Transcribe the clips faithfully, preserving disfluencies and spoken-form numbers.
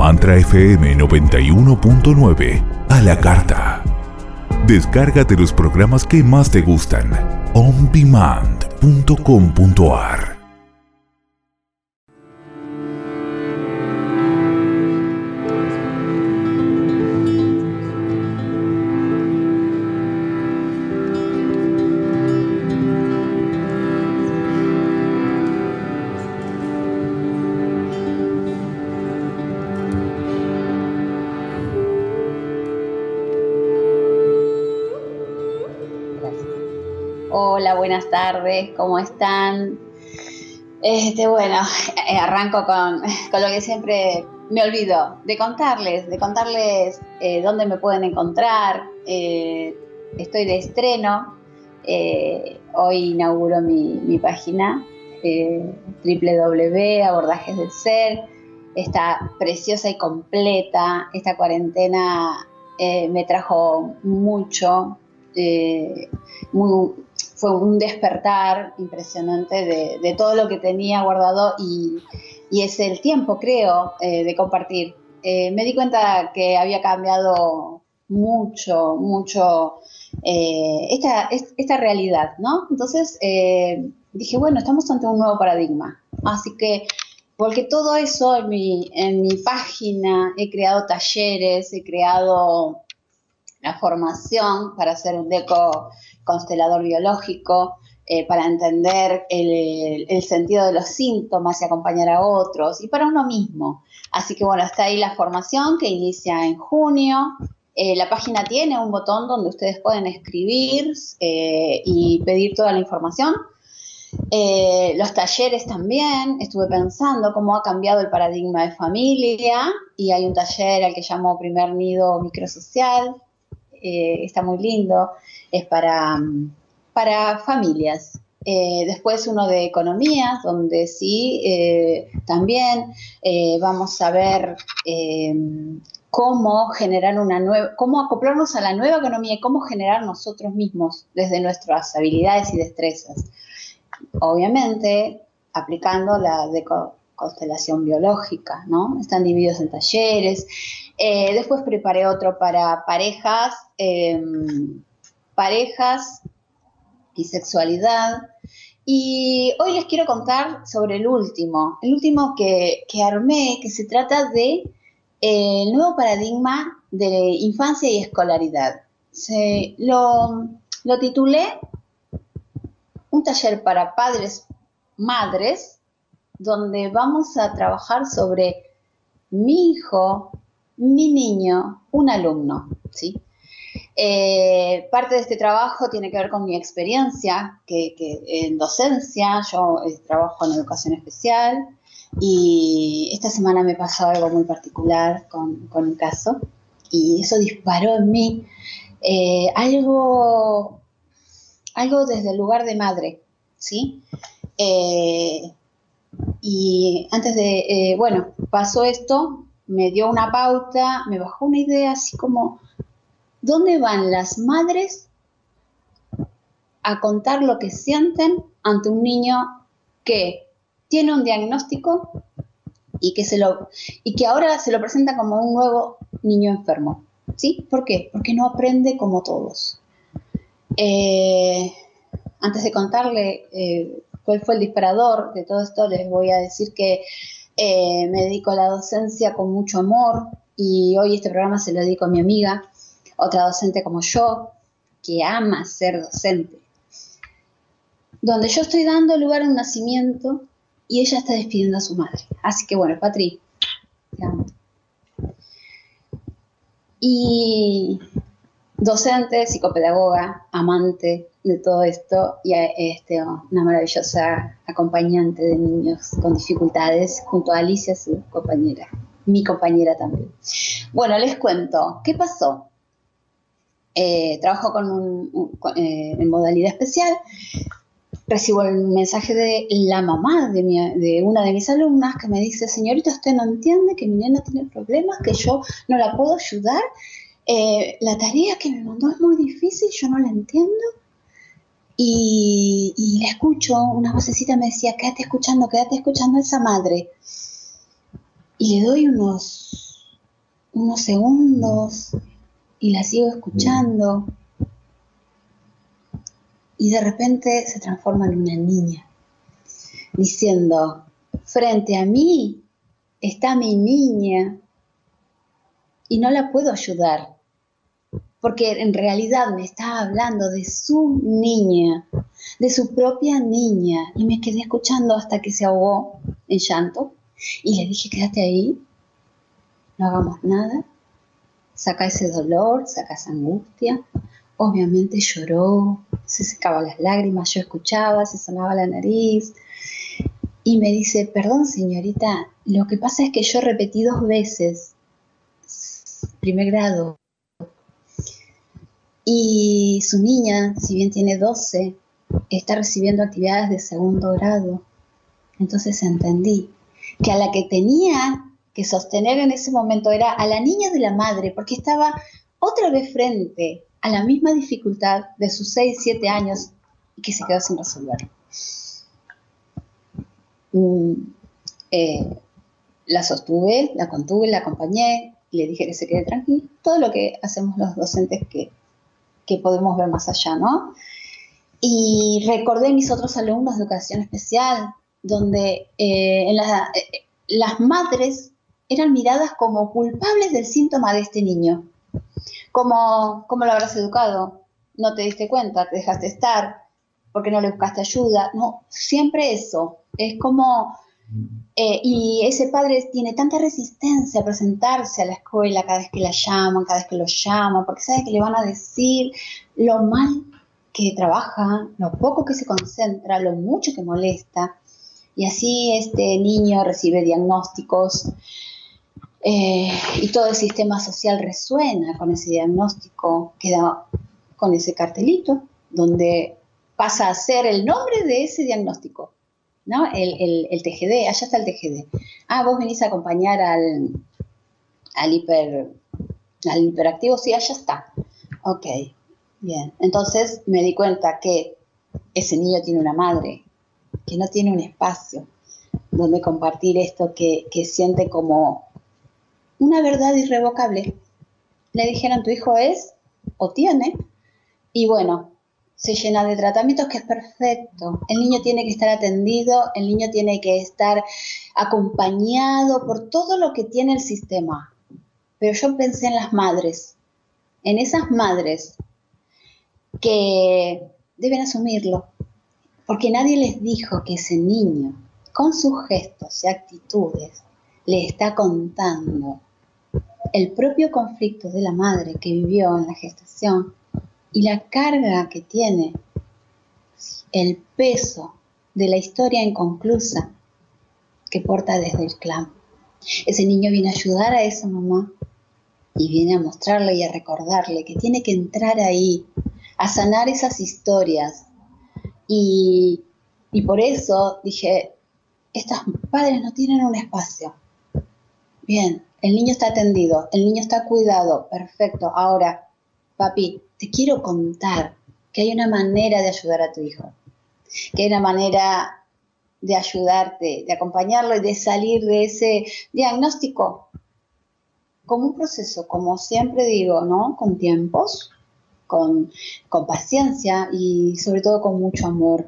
Mantra F M noventa y uno punto nueve a la carta. Descárgate los programas que más te gustan. on demand punto com punto a r. Hola, buenas tardes, ¿cómo están? Este, bueno, eh, arranco con, con lo que siempre me olvido de contarles, de contarles eh, dónde me pueden encontrar. Eh, estoy de estreno, eh, hoy inauguro mi, mi página eh, doble u doble u doble u punto abordajes del ser. Está preciosa y completa. Esta cuarentena eh, me trajo mucho, eh, muy, fue un despertar impresionante de, de todo lo que tenía guardado y, y es el tiempo, creo, eh, de compartir. Eh, me di cuenta que había cambiado mucho, mucho eh, esta, esta realidad, ¿no? Entonces eh, dije, bueno, estamos ante un nuevo paradigma. Así que, porque todo eso en mi, en mi página he creado talleres, he creado la formación para hacer un deco constelador biológico, eh, para entender el, el sentido de los síntomas y acompañar a otros, y para uno mismo. Así que bueno, está ahí la formación que inicia en junio. Eh, la página tiene un botón donde ustedes pueden escribir eh, y pedir toda la información. Eh, los talleres también, estuve pensando cómo ha cambiado el paradigma de familia y hay un taller al que llamo Primer Nido Microsocial. Eh, está muy lindo, es para, para familias. Eh, después uno de economías, donde sí, eh, también eh, vamos a ver eh, cómo generar una nueva, cómo acoplarnos a la nueva economía y cómo generar nosotros mismos desde nuestras habilidades y destrezas. Obviamente, aplicando la deco constelación biológica, ¿no? Están divididos en talleres. Eh, después preparé otro para parejas, eh, parejas y sexualidad. Y hoy les quiero contar sobre el último, el último que, que armé, que se trata de eh, el nuevo paradigma de infancia y escolaridad. Se, lo, lo titulé Un taller para padres, madres, donde vamos a trabajar sobre mi hijo, mi niño, un alumno, ¿sí? Eh, parte de este trabajo tiene que ver con mi experiencia que, que en docencia. Yo eh, trabajo en educación especial y esta semana me pasó algo muy particular con, con un caso y eso disparó en mí eh, algo, algo desde el lugar de madre, ¿sí? Eh, Y antes de, eh, bueno, pasó esto, me dio una pauta, me bajó una idea así como, ¿dónde van las madres a contar lo que sienten ante un niño que tiene un diagnóstico y que, se lo, y que ahora se lo presenta como un nuevo niño enfermo? ¿Sí? ¿Por qué? Porque no aprende como todos. Eh, antes de contarle eh, cuál fue el disparador de todo esto, les voy a decir que eh, me dedico a la docencia con mucho amor y hoy este programa se lo dedico a mi amiga, otra docente como yo, que ama ser docente, donde yo estoy dando lugar a un nacimiento y ella está despidiendo a su madre. Así que bueno, Patri, te amo. Y docente, psicopedagoga, amante de todo esto y este, una maravillosa acompañante de niños con dificultades junto a Alicia, su compañera, mi compañera también. Bueno, les cuento, ¿qué pasó? Eh, trabajo con un, un, con, eh, en modalidad especial, recibo el mensaje de la mamá de, mi, de una de mis alumnas que me dice, señorita, ¿usted no entiende que mi nena tiene problemas, que yo no la puedo ayudar? Eh, la tarea que me mandó es muy difícil, yo no la entiendo. Y, y le escucho, una vocecita me decía, quédate escuchando, quédate escuchando a esa madre. Y le doy unos unos segundos y la sigo escuchando y de repente se transforma en una niña, diciendo, frente a mí está mi niña y no la puedo ayudar, porque en realidad me estaba hablando de su niña, de su propia niña, y me quedé escuchando hasta que se ahogó en llanto y le dije, quédate ahí, no hagamos nada, saca ese dolor, saca esa angustia. Obviamente lloró, se secaba las lágrimas, yo escuchaba, se sonaba la nariz y me dice, perdón señorita, lo que pasa es que yo repetí dos veces primer grado y su niña, si bien tiene doce, está recibiendo actividades de segundo grado. Entonces entendí que a la que tenía que sostener en ese momento era a la niña de la madre, porque estaba otra vez frente a la misma dificultad de sus seis, siete años y que se quedó sin resolver. Mm, eh, la sostuve, la contuve, la acompañé, le dije que se quede tranquila, todo lo que hacemos los docentes que, que podemos ver más allá, ¿no? Y recordé mis otros alumnos de educación especial, donde eh, en la, eh, las madres eran miradas como culpables del síntoma de este niño. ¿Cómo, cómo lo habrás educado? ¿No te diste cuenta? ¿Te dejaste estar? ¿Por qué no le buscaste ayuda? No, siempre eso. Es como... Eh, y ese padre tiene tanta resistencia a presentarse a la escuela cada vez que la llaman, cada vez que lo llaman, porque sabe que le van a decir lo mal que trabaja, lo poco que se concentra, lo mucho que molesta. Y así este niño recibe diagnósticos eh, y todo el sistema social resuena con ese diagnóstico, queda con ese cartelito donde pasa a ser el nombre de ese diagnóstico, ¿no? El, el, el T G D, allá está el T G D. Ah, vos venís a acompañar al, al, hiper, al hiperactivo, sí, allá está. Ok, bien. Entonces me di cuenta que ese niño tiene una madre, que no tiene un espacio donde compartir esto que, que siente como una verdad irrevocable. Le dijeron, tu hijo es o tiene, y bueno, se llena de tratamientos, que es perfecto. El niño tiene que estar atendido, el niño tiene que estar acompañado por todo lo que tiene el sistema. Pero yo pensé en las madres, en esas madres que deben asumirlo, porque nadie les dijo que ese niño, con sus gestos y actitudes, le está contando el propio conflicto de la madre que vivió en la gestación y la carga que tiene, el peso de la historia inconclusa que porta desde el clan. Ese niño viene a ayudar a esa mamá y viene a mostrarle y a recordarle que tiene que entrar ahí, a sanar esas historias. Y, y por eso dije, estos padres no tienen un espacio. Bien, el niño está atendido, el niño está cuidado, perfecto. Ahora, papi, te quiero contar que hay una manera de ayudar a tu hijo, que hay una manera de ayudarte, de acompañarlo y de salir de ese diagnóstico como un proceso, como siempre digo, ¿no? Con tiempos, con, con paciencia y sobre todo con mucho amor.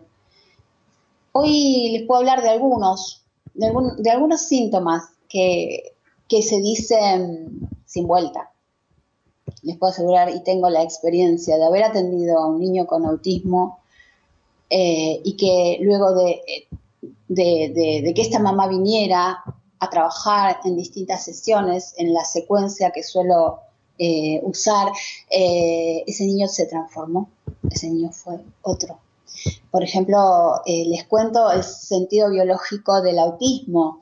Hoy les puedo hablar de algunos, de, algún, de algunos síntomas que, que se dicen sin vuelta. Les puedo asegurar, y tengo la experiencia de haber atendido a un niño con autismo eh, y que luego de, de, de, de que esta mamá viniera a trabajar en distintas sesiones, en la secuencia que suelo eh, usar, eh, ese niño se transformó, ese niño fue otro. Por ejemplo, eh, les cuento el sentido biológico del autismo.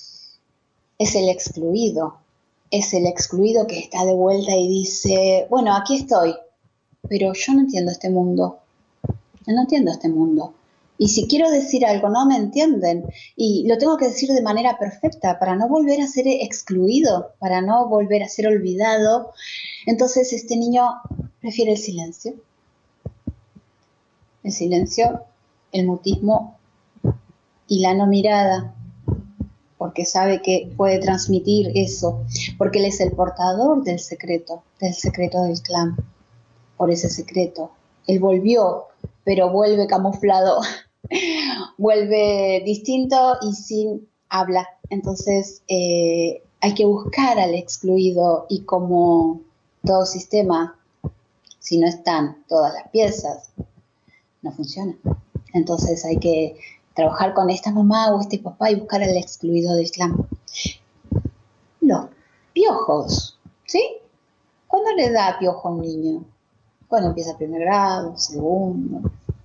Es el excluido, es el excluido que está de vuelta y dice, bueno, aquí estoy, pero yo no entiendo este mundo, yo no entiendo este mundo. Y si quiero decir algo, no me entienden. Y lo tengo que decir de manera perfecta para no volver a ser excluido, para no volver a ser olvidado. Entonces este niño prefiere el silencio. El silencio, el mutismo y la no mirada. porque sabe que puede transmitir eso, porque él es el portador del secreto, del secreto del clan, por ese secreto. Él volvió, pero vuelve camuflado, vuelve distinto y sin habla. Entonces eh, hay que buscar al excluido, y como todo sistema, si no están todas las piezas, no funciona. Entonces hay que trabajar con esta mamá o este papá y buscar al excluido del clan. Los piojos, ¿sí? ¿Cuándo le da piojo a un niño? Cuando empieza el primer grado, segundo.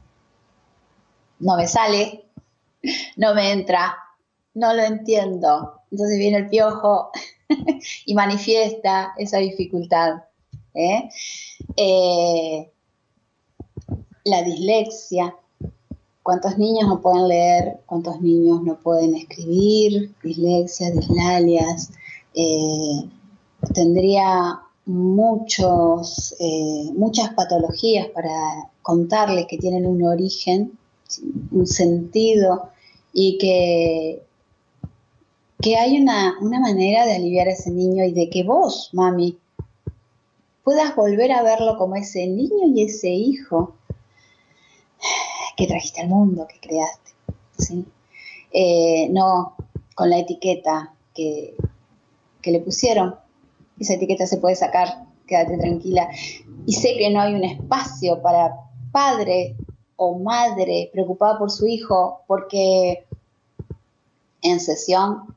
No me sale, no me entra, no lo entiendo. Entonces viene el piojo y manifiesta esa dificultad. ¿eh? Eh, la dislexia. ¿Cuántos niños no pueden leer? ¿Cuántos niños no pueden escribir? Dislexia, dislalias. Eh, tendría muchos, eh, muchas patologías para contarles que tienen un origen, un sentido, y que, que hay una, una manera de aliviar a ese niño y de que vos, mami, puedas volver a verlo como ese niño y ese hijo que trajiste al mundo, que creaste, ¿sí? Eh, no con la etiqueta que, que le pusieron. Esa etiqueta se puede sacar, quédate tranquila. Y sé que no hay un espacio para padre o madre preocupada por su hijo, porque en sesión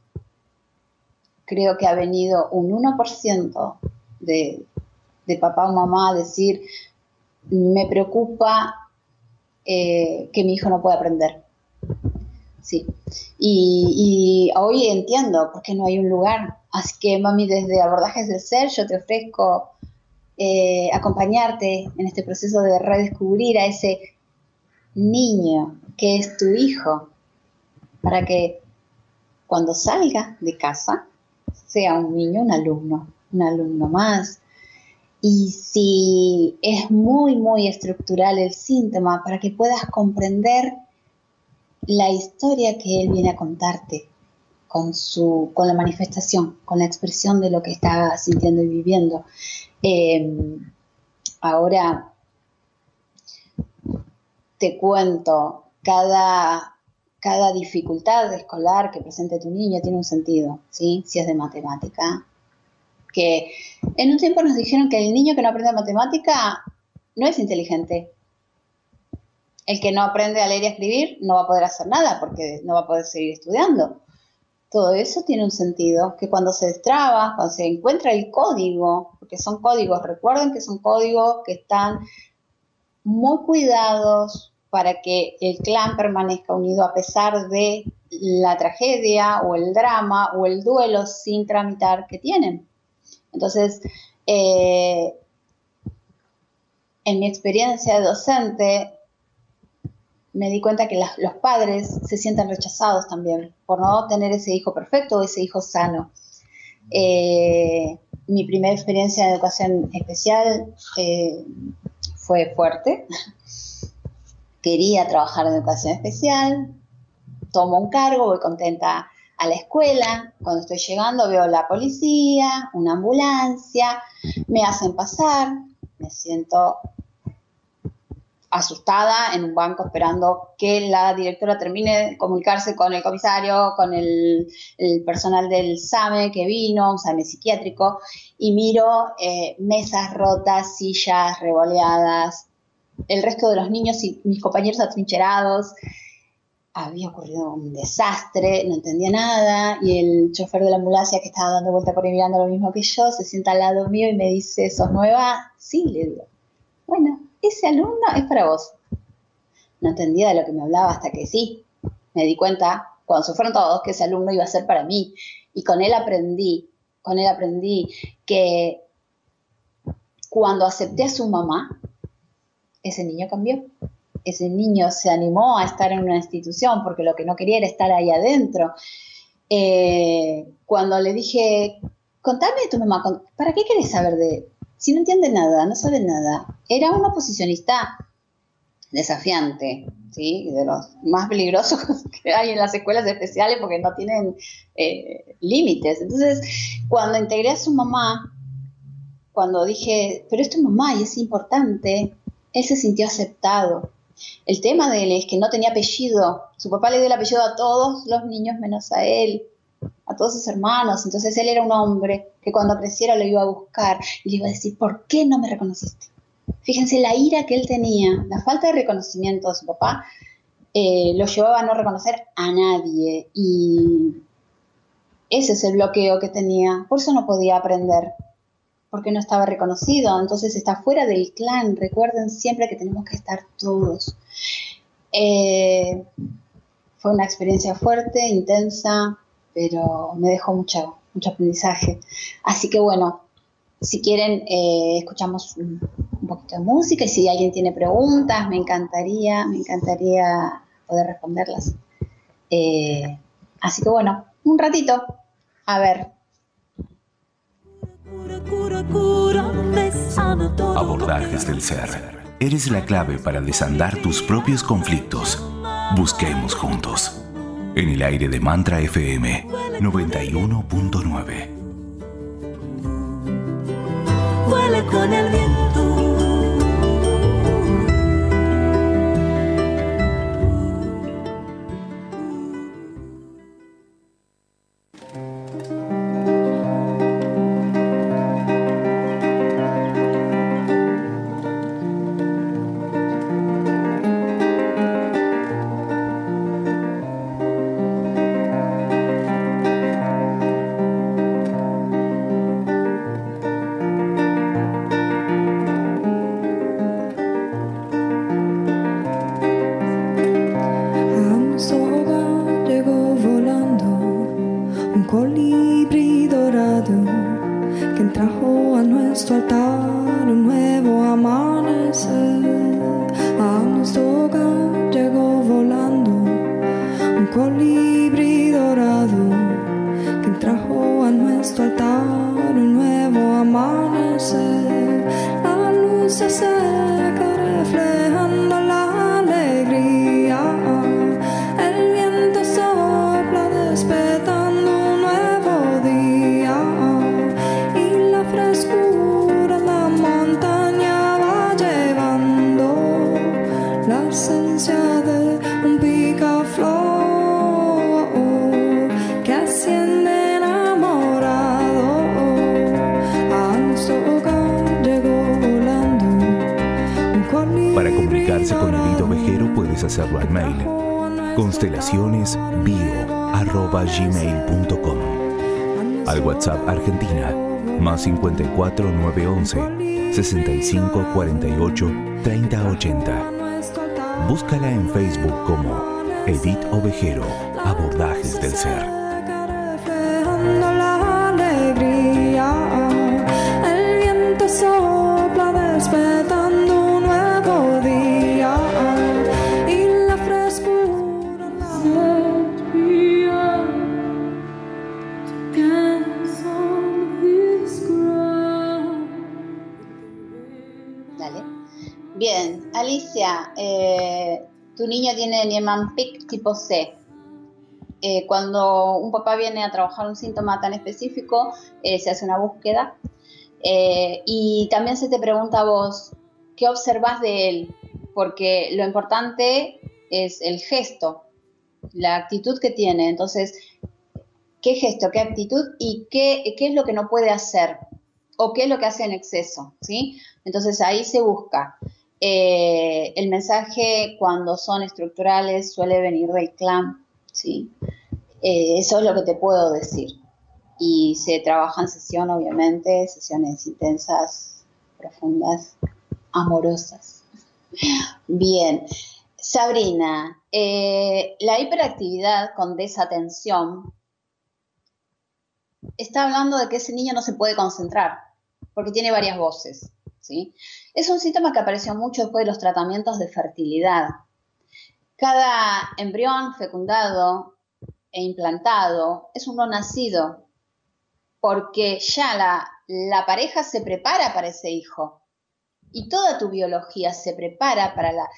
creo que ha venido un uno por ciento de, de papá o mamá a decir, me preocupa Eh, que mi hijo no puede aprender. Sí. Y, y hoy entiendo por qué no hay un lugar. Así que, mami, desde Abordajes del Ser, yo te ofrezco eh, acompañarte en este proceso de redescubrir a ese niño que es tu hijo, para que cuando salga de casa sea un niño, un alumno, un alumno más. Y si es muy, muy estructural el síntoma, para que puedas comprender la historia que él viene a contarte con, su, con la manifestación, con la expresión de lo que está sintiendo y viviendo. Eh, ahora te cuento, cada, cada dificultad escolar que presente tu niño tiene un sentido, ¿sí? Si es de matemática, que en un tiempo nos dijeron que el niño que no aprende matemática no es inteligente. El que no aprende a leer y a escribir no va a poder hacer nada porque no va a poder seguir estudiando. Todo eso tiene un sentido, que cuando se destraba, cuando se encuentra el código, porque son códigos, recuerden que son códigos que están muy cuidados para que el clan permanezca unido a pesar de la tragedia o el drama o el duelo sin tramitar que tienen. Entonces, eh, en mi experiencia de docente, me di cuenta que la, los padres se sienten rechazados también por no tener ese hijo perfecto o ese hijo sano. Eh, mi primera experiencia en educación especial eh, fue fuerte. Quería trabajar en educación especial, tomo un cargo, voy contenta a la escuela. Cuando estoy llegando veo la policía, una ambulancia, me hacen pasar, me siento asustada en un banco esperando que la directora termine de comunicarse con el comisario, con el, el personal del SAME que vino, un SAME psiquiátrico, y miro eh, mesas rotas, sillas revoleadas, el resto de los niños y mis compañeros atrincherados. Había ocurrido un desastre, no entendía nada, y el chofer de la ambulancia que estaba dando vuelta por ahí mirando lo mismo que yo, se sienta al lado mío y me dice, ¿sos nueva? Sí, le digo. Bueno, ese alumno es para vos. No entendía de lo que me hablaba hasta que sí, me di cuenta, cuando se fueron todos, que ese alumno iba a ser para mí. Y con él aprendí, con él aprendí que cuando acepté a su mamá, ese niño cambió. Ese niño se animó a estar en una institución porque lo que no quería era estar ahí adentro. Eh, cuando le dije, contame de tu mamá, ¿para qué querés saber de él? Si no entiende nada, no sabe nada. Era un oposicionista. desafiante, ¿sí? De los más peligrosos que hay en las escuelas especiales porque no tienen eh, límites. Entonces, cuando integré a su mamá, cuando dije, pero esto es mamá y es importante, él se sintió aceptado. El tema de él es que no tenía apellido. Su papá le dio el apellido a todos los niños menos a él, a todos sus hermanos. Entonces él era un hombre que cuando creciera lo iba a buscar y le iba a decir, ¿por qué no me reconociste? Fíjense la ira que él tenía, la falta de reconocimiento de su papá eh, lo llevaba a no reconocer a nadie y ese es el bloqueo que tenía. Por eso no podía aprender, porque no estaba reconocido, entonces está fuera del clan. Recuerden siempre que tenemos que estar todos. Eh, fue una experiencia fuerte, intensa, pero me dejó mucho, mucho aprendizaje. Así que bueno, si quieren, eh, escuchamos un, un poquito de música y si alguien tiene preguntas, me encantaría, me encantaría poder responderlas. Eh, así que bueno, un ratito, a ver. Abordajes del ser. Eres la clave para desandar tus propios conflictos. Busquemos juntos. En el aire de Mantra F M noventa y uno punto nueve. Vuela con el viento. Hacerlo al mail constelaciones bio arroba gmail punto com, al WhatsApp Argentina más cincuenta y cuatro nueve once sesenta y cinco cuarenta y ocho treinta ochenta. Búscala en Facebook como Edith Ovejero, Abordajes del Ser. Bien, Alicia, eh, tu niño tiene Niemann-Pick tipo C. Eh, cuando un papá viene a trabajar un síntoma tan específico, eh, se hace una búsqueda eh, y también se te pregunta a vos, ¿qué observás de él? Porque lo importante es el gesto, la actitud que tiene. Entonces, ¿qué gesto, qué actitud y qué, qué es lo que no puede hacer? ¿O qué es lo que hace en exceso? ¿Sí? Entonces, ahí se busca. Eh, el mensaje cuando son estructurales suele venir del clan, ¿sí? Eh, eso es lo que te puedo decir. Y se trabaja en sesión, obviamente, sesiones intensas, profundas, amorosas. Bien. Sabrina, eh, la hiperactividad con desatención está hablando de que ese niño no se puede concentrar porque tiene varias voces, ¿sí? Es un síntoma que apareció mucho después de los tratamientos de fertilidad. Cada embrión fecundado e implantado es un no nacido porque ya la, la pareja se prepara para ese hijo y toda tu biología se prepara para la,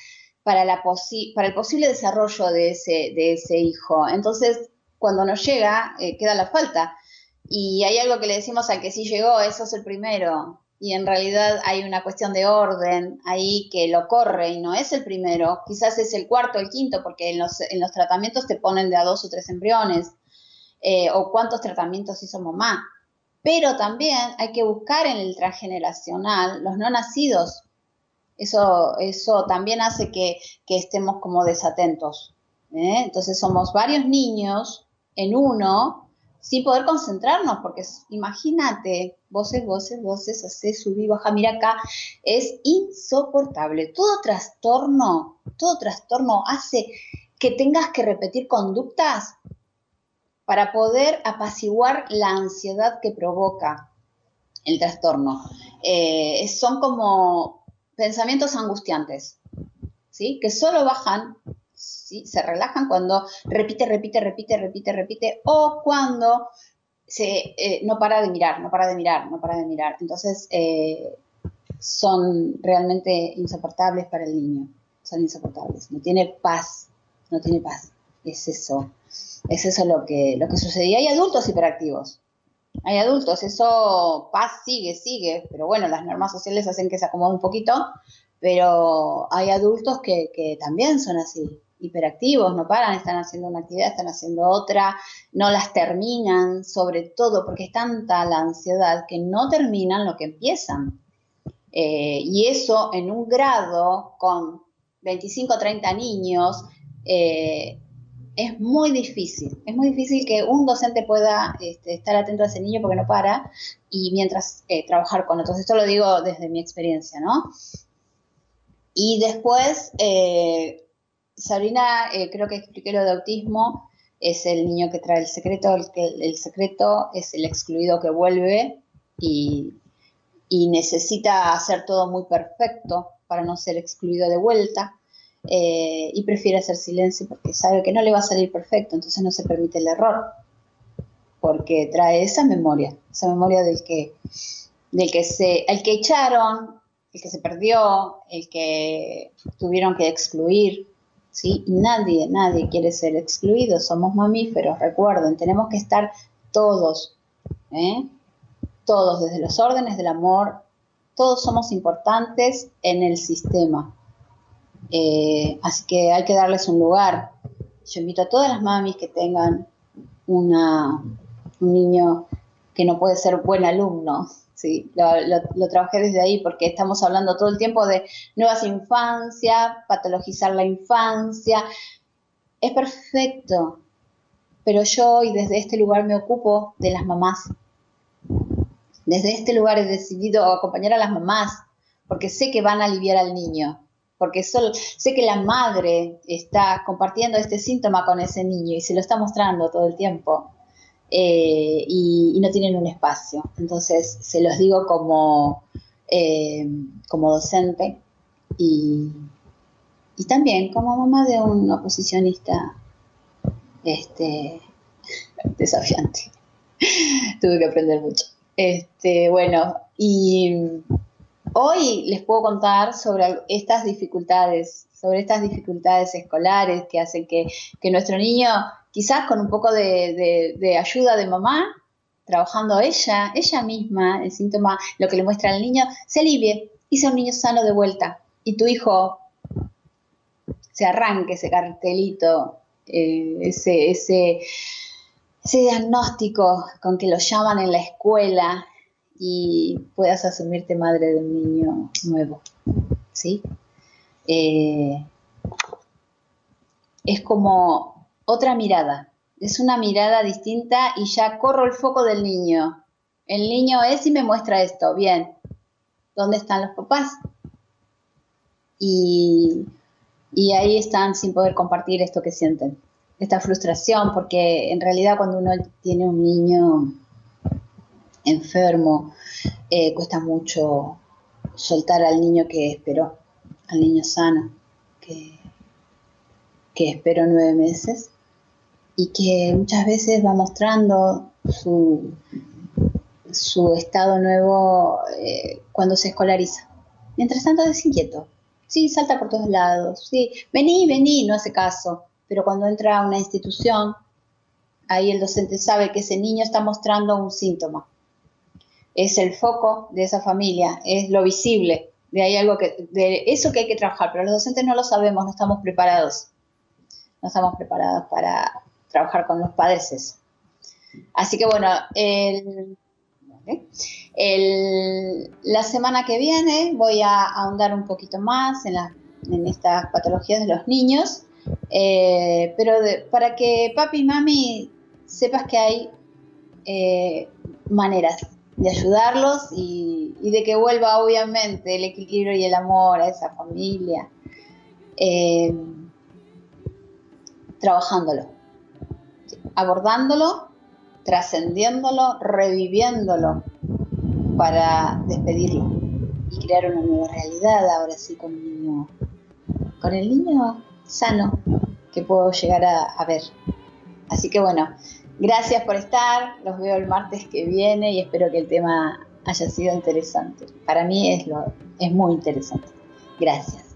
para, la posi- para el posible desarrollo de ese, de ese hijo. Entonces, cuando nos llega, eh, queda la falta. Y hay algo que le decimos al que sí llegó, eso es el primero. Y en realidad hay una cuestión de orden ahí que lo corre y no es el primero. Quizás es el cuarto, el quinto, porque en los, en los tratamientos te ponen de a dos o tres embriones. Eh, o cuántos tratamientos hizo mamá. Pero también hay que buscar en el transgeneracional los no nacidos. Eso, eso también hace que, que estemos como desatentos. ¿eh? Entonces somos varios niños en uno sin poder concentrarnos, porque imagínate, voces, voces, voces, hace, subí, baja, mira acá, es insoportable. Todo trastorno, todo trastorno hace que tengas que repetir conductas para poder apaciguar la ansiedad que provoca el trastorno. Eh, son como pensamientos angustiantes, ¿sí? Que solo bajan, ¿sí? Se relajan cuando repite, repite, repite, repite, repite, o cuando se, eh, no para de mirar, no para de mirar, no para de mirar. Entonces, eh, son realmente insoportables para el niño, son insoportables. No tiene paz, no tiene paz. Es eso, es eso lo que, lo que sucedía. Hay adultos hiperactivos. Hay adultos, eso paz sigue, sigue, pero bueno, las normas sociales hacen que se acomode un poquito, pero hay adultos que, que también son así, hiperactivos, no paran, están haciendo una actividad, están haciendo otra, no las terminan, sobre todo porque es tanta la ansiedad que no terminan lo que empiezan. Eh, y eso en un grado con veinticinco o treinta niños, eh, es muy difícil, es muy difícil que un docente pueda este, estar atento a ese niño porque no para y mientras eh, trabajar con otros. Esto lo digo desde mi experiencia, ¿no? Y después, eh, Sabrina, eh, creo que expliqué lo de autismo, es el niño que trae el secreto, el, que, el secreto es el excluido que vuelve y, y necesita hacer todo muy perfecto para no ser excluido de vuelta. Eh, y prefiere hacer silencio porque sabe que no le va a salir perfecto, entonces no se permite el error, porque trae esa memoria, esa memoria del que, del que se, el que echaron, el que se perdió, el que tuvieron que excluir, ¿sí? Nadie, nadie quiere ser excluido, somos mamíferos, recuerden, tenemos que estar todos, ¿eh? Todos, desde los órdenes del amor, todos somos importantes en el sistema. Eh, así que hay que darles un lugar. Yo invito a todas las mamis que tengan una, un niño que no puede ser buen alumno, ¿sí? Lo, lo, lo trabajé desde ahí porque estamos hablando todo el tiempo de nuevas infancias, patologizar la infancia. Es perfecto, pero yo hoy desde este lugar me ocupo de las mamás. Desde este lugar he decidido acompañar a las mamás porque sé que van a aliviar al niño. Porque solo, sé que la madre está compartiendo este síntoma con ese niño y se lo está mostrando todo el tiempo eh, y, y no tienen un espacio. Entonces, se los digo como, eh, como docente y, y también como mamá de un oposicionista este, desafiante. Tuve que aprender mucho. Este, bueno, y... Hoy les puedo contar sobre estas dificultades, sobre estas dificultades escolares que hacen que, que nuestro niño, quizás con un poco de, de, de ayuda de mamá, trabajando ella, ella misma, el síntoma, lo que le muestra al niño, se alivie y sea un niño sano de vuelta. Y tu hijo se arranque ese cartelito, eh, ese, ese, ese diagnóstico con que lo llaman en la escuela, y puedas asumirte madre de un niño nuevo, ¿sí? Eh, es como otra mirada, es una mirada distinta y ya corro el foco del niño. El niño es y me muestra esto, bien, ¿dónde están los papás? Y, y ahí están sin poder compartir esto que sienten, esta frustración, porque en realidad cuando uno tiene un niño enfermo, eh, cuesta mucho soltar al niño que esperó, al niño sano, que, que esperó nueve meses y que muchas veces va mostrando su, su estado nuevo eh, cuando se escolariza. Mientras tanto es inquieto, sí, salta por todos lados, sí, vení, vení, no hace caso, pero cuando entra a una institución, ahí el docente sabe que ese niño está mostrando un síntoma. Es el foco de esa familia, es lo visible, de ahí algo que, de eso que hay que trabajar, pero los docentes no lo sabemos, no estamos preparados, no estamos preparados para trabajar con los padres eso. Así que bueno, el, el, la semana que viene voy a ahondar un poquito más en, la, en estas patologías de los niños, eh, pero de, para que papi y mami sepas que hay eh, maneras de ayudarlos y, y de que vuelva obviamente el equilibrio y el amor a esa familia, eh, trabajándolo, abordándolo, trascendiéndolo, reviviéndolo para despedirlo y crear una nueva realidad ahora sí con el niño, con el niño sano que puedo llegar a, a ver. Así que bueno, gracias por estar, los veo el martes que viene y espero que el tema haya sido interesante. Para mí es, lo, es muy interesante. Gracias.